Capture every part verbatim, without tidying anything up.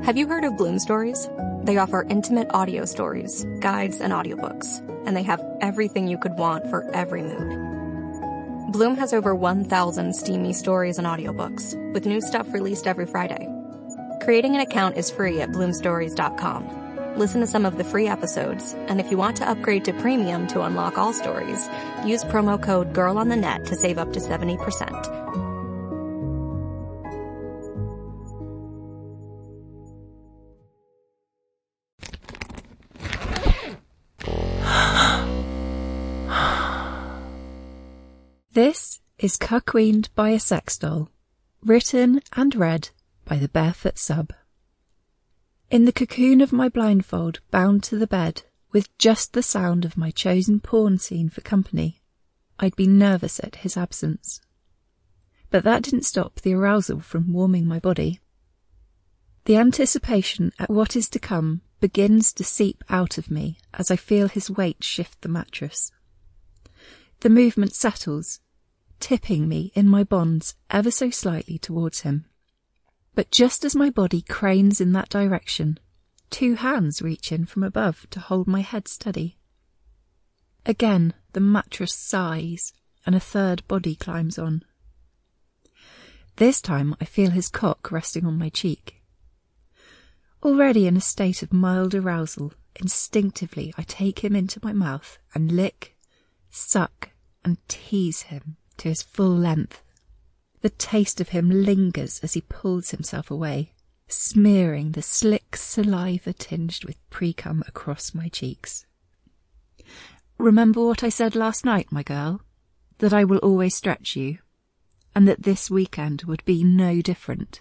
Have you heard of Bloom Stories? They offer intimate audio stories, guides, and audiobooks, and they have everything you could want for every mood. Bloom has over one thousand steamy stories and audiobooks, with new stuff released every Friday. Creating an account is free at bloom stories dot com. Listen to some of the free episodes, and if you want to upgrade to premium to unlock all stories, use promo code GIRLONTHENET to save up to seventy percent. This is Cuckweened by a Sex Doll, written and read by the Barefoot Sub. In the cocoon of my blindfold, bound to the bed, with just the sound of my chosen porn scene for company, I'd be nervous at his absence. But that didn't stop the arousal from warming my body. The anticipation at what is to come begins to seep out of me as I feel his weight shift the mattress. The movement settles, tipping me in my bonds ever so slightly towards him. But just as my body cranes in that direction, two hands reach in from above to hold my head steady. Again, the mattress sighs, and a third body climbs on. This time I feel his cock resting on my cheek. Already in a state of mild arousal, instinctively I take him into my mouth and lick, suck, and tease him to his full length. The taste of him lingers as he pulls himself away, smearing the slick saliva tinged with pre-cum across my cheeks. Remember what I said last night, my girl? That I will always stretch you, and that this weekend would be no different.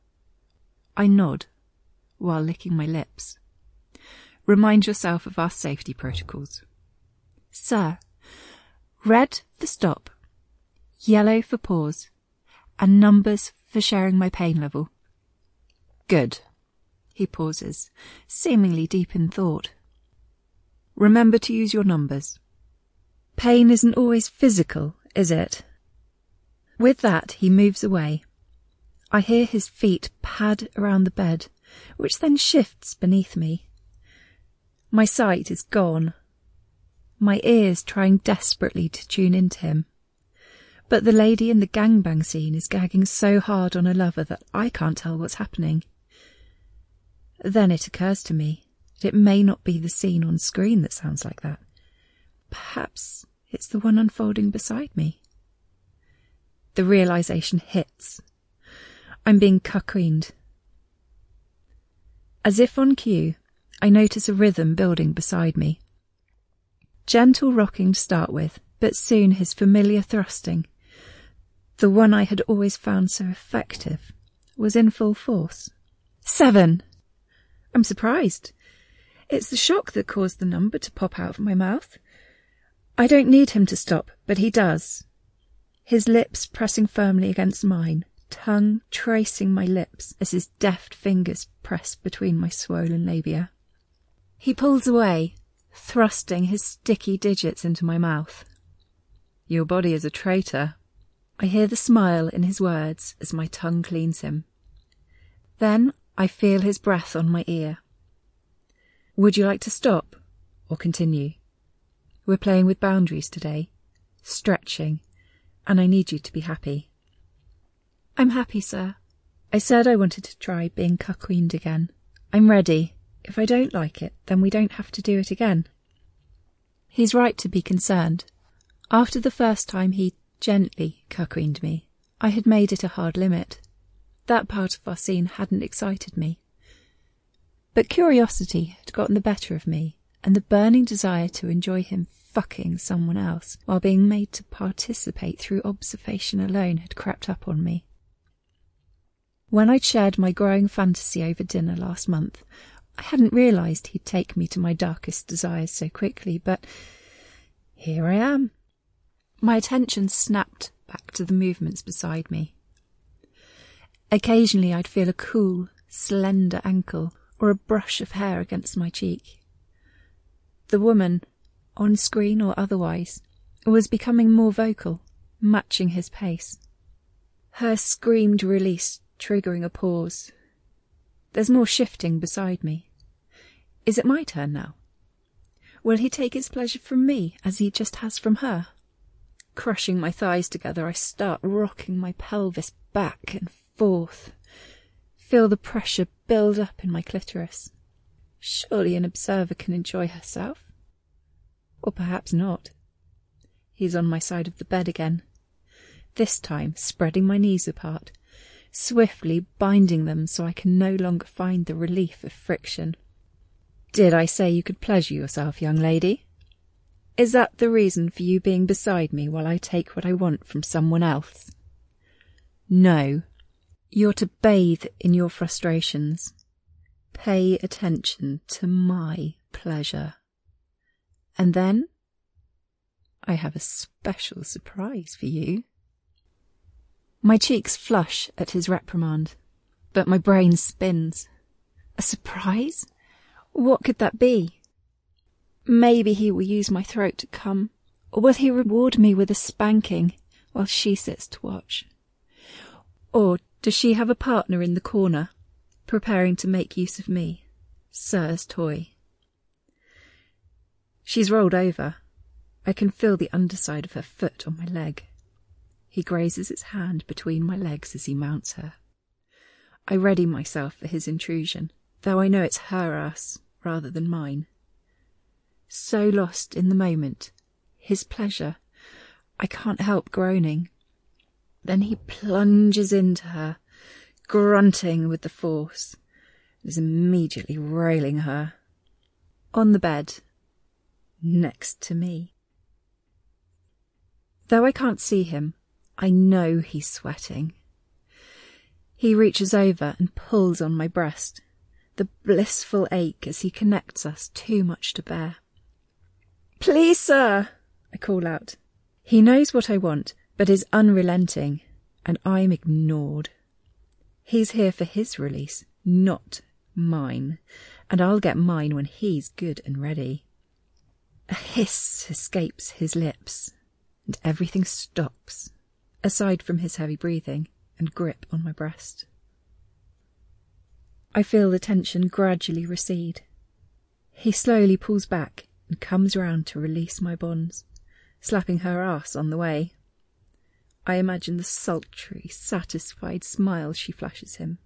I nod, while licking my lips. Remind yourself of our safety protocols. Sir, red for stop, yellow for pause, and numbers for sharing my pain level. Good. He pauses, seemingly deep in thought. Remember to use your numbers. Pain isn't always physical, is it? With that, he moves away. I hear his feet pad around the bed, which then shifts beneath me. My sight is gone. My ears trying desperately to tune into him. But the lady in the gangbang scene is gagging so hard on a lover that I can't tell what's happening. Then it occurs to me that it may not be the scene on screen that sounds like that. Perhaps it's the one unfolding beside me. The realization hits. I'm being cuckweened. As if on cue, I notice a rhythm building beside me. Gentle rocking to start with, but soon his familiar thrusting, the one I had always found so effective, was in full force. Seven! I'm surprised. It's the shock that caused the number to pop out of my mouth. I don't need him to stop, but he does. His lips pressing firmly against mine, tongue tracing my lips as his deft fingers press between my swollen labia. He pulls away, thrusting his sticky digits into my mouth. Your body is a traitor. I hear the smile in his words as my tongue cleans him. Then I feel his breath on my ear. Would you like to stop or continue? We're playing with boundaries today, stretching, and I need you to be happy. I'm happy, sir. I said I wanted to try being cuckweened again. I'm ready. If I don't like it, then we don't have to do it again. He's right to be concerned. After the first time he gently cuckweened me, I had made it a hard limit. That part of our scene hadn't excited me. But curiosity had gotten the better of me, and the burning desire to enjoy him fucking someone else while being made to participate through observation alone had crept up on me. When I'd shared my growing fantasy over dinner last month, I hadn't realised he'd take me to my darkest desires so quickly, but here I am. My attention snapped back to the movements beside me. Occasionally I'd feel a cool, slender ankle or a brush of hair against my cheek. The woman, on screen or otherwise, was becoming more vocal, matching his pace. Her screamed release triggering a pause. There's more shifting beside me. Is it my turn now? Will he take his pleasure from me, as he just has from her? Crushing my thighs together, I start rocking my pelvis back and forth. Feel the pressure build up in my clitoris. Surely an observer can enjoy herself. Or perhaps not. He's on my side of the bed again. This time spreading my knees apart, swiftly binding them so I can no longer find the relief of friction. Did I say you could pleasure yourself, young lady? Is that the reason for you being beside me while I take what I want from someone else? No. You're to bathe in your frustrations. Pay attention to my pleasure. And then I have a special surprise for you. My cheeks flush at his reprimand, but my brain spins. A surprise? What could that be? Maybe he will use my throat to come, or will he reward me with a spanking while she sits to watch? Or does she have a partner in the corner, preparing to make use of me, Sir's toy? She's rolled over. I can feel the underside of her foot on my leg. He grazes its hand between my legs as he mounts her. I ready myself for his intrusion, though I know it's her ass rather than mine. So lost in the moment, his pleasure, I can't help groaning. Then he plunges into her, grunting with the force, and is immediately railing her. On the bed, next to me. Though I can't see him, I know he's sweating. He reaches over and pulls on my breast, the blissful ache as he connects us too much to bear. "Please, sir," I call out. He knows what I want, but is unrelenting, and I'm ignored. He's here for his release, not mine, and I'll get mine when he's good and ready. A hiss escapes his lips, and everything stops, aside from his heavy breathing and grip on my breast. I feel the tension gradually recede. He slowly pulls back and comes round to release my bonds, slapping her ass on the way. I imagine the sultry, satisfied smile she flashes him.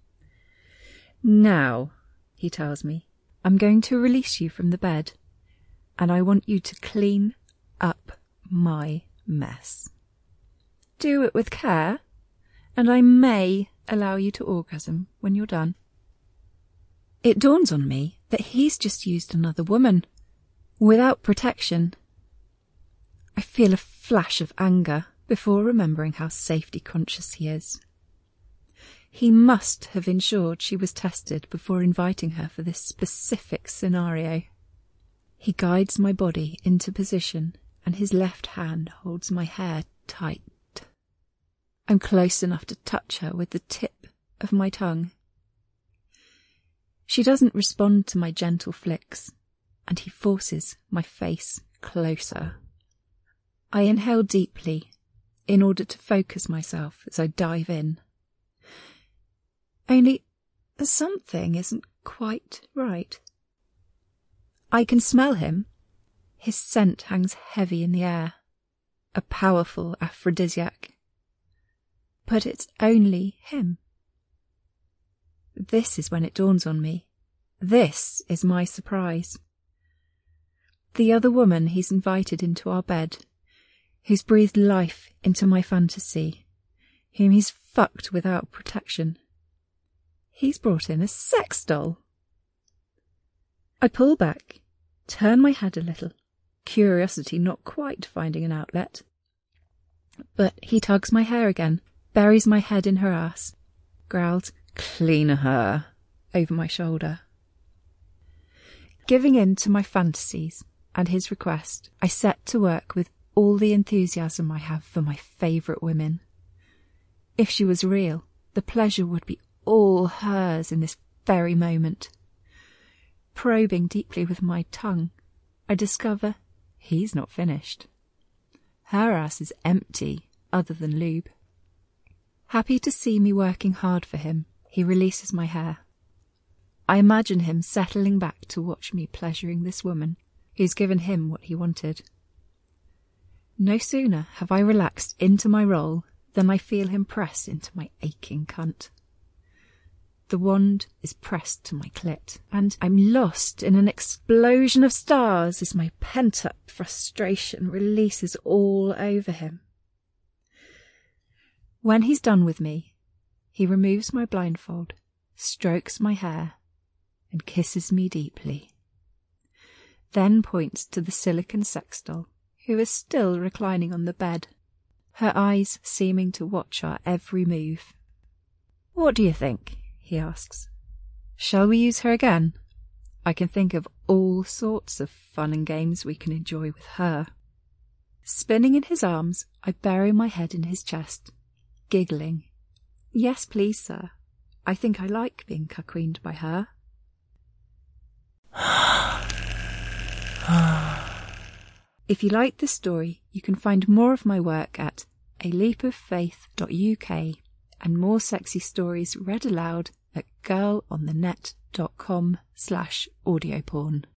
"Now," he tells me, "I'm going to release you from the bed, and I want you to clean up my mess. Do it with care, and I may allow you to orgasm when you're done." It dawns on me that he's just used another woman, without protection. I feel a flash of anger before remembering how safety-conscious he is. He must have ensured she was tested before inviting her for this specific scenario. He guides my body into position, and his left hand holds my hair tight. I'm close enough to touch her with the tip of my tongue. She doesn't respond to my gentle flicks, and he forces my face closer. I inhale deeply in order to focus myself as I dive in. Only something isn't quite right. I can smell him. His scent hangs heavy in the air, a powerful aphrodisiac. But it's only him. This is when it dawns on me. This is my surprise. The other woman he's invited into our bed, who's breathed life into my fantasy, whom he's fucked without protection. He's brought in a sex doll. I pull back, turn my head a little, curiosity not quite finding an outlet. But he tugs my hair again, buries my head in her ass, growls, "Clean her," over my shoulder. Giving in to my fantasies and his request, I set to work with all the enthusiasm I have for my favourite women. If she was real, the pleasure would be all hers in this very moment. Probing deeply with my tongue, I discover he's not finished. Her ass is empty, other than lube. Happy to see me working hard for him, he releases my hair. I imagine him settling back to watch me pleasuring this woman who's given him what he wanted. No sooner have I relaxed into my role than I feel him press into my aching cunt. The wand is pressed to my clit, and I'm lost in an explosion of stars as my pent-up frustration releases all over him. When he's done with me, he removes my blindfold, strokes my hair, and kisses me deeply. Then points to the silicon sex doll, who is still reclining on the bed, her eyes seeming to watch our every move. "What do you think?" he asks. "Shall we use her again? I can think of all sorts of fun and games we can enjoy with her." Spinning in his arms, I bury my head in his chest, giggling. "Yes, please, sir. I think I like being cuckqueaned by her." If you like this story, you can find more of my work at a leap of faith dot U K and more sexy stories read aloud at girl on the net dot com slash audioporn.